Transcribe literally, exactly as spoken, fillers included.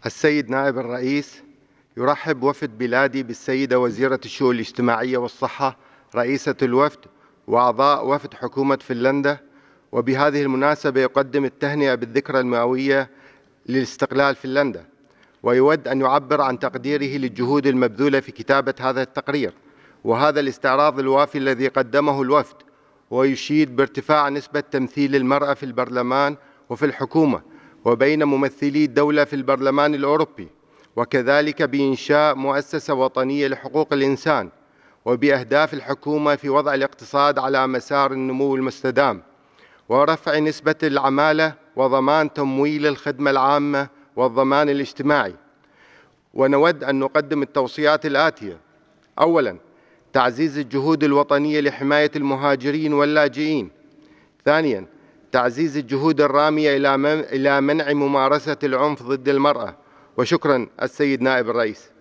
السيد نائب الرئيس، يرحب وفد بلادي بالسيدة وزيرة الشؤون الاجتماعية والصحة رئيسة الوفد وأعضاء وفد حكومة فنلندا، وبهذه المناسبة يقدم التهنئة بالذكرى المئوية لاستقلال فنلندا، ويود أن يعبر عن تقديره للجهود المبذولة في كتابة هذا التقرير وهذا الاستعراض الوافي الذي قدمه الوفد، ويشيد بارتفاع نسبة تمثيل المرأة في البرلمان وفي الحكومة وبين ممثلي الدولة في البرلمان الأوروبي، وكذلك بإنشاء مؤسسة وطنية لحقوق الإنسان، وبأهداف الحكومة في وضع الاقتصاد على مسار النمو المستدام، ورفع نسبة العمالة وضمان تمويل الخدمة العامة والضمان الاجتماعي. ونود أن نقدم التوصيات الآتية: أولاً، تعزيز الجهود الوطنية لحماية المهاجرين واللاجئين. ثانياً، تعزيز الجهود الرامية إلى منع ممارسة العنف ضد المرأة. وشكراً السيد نائب الرئيس.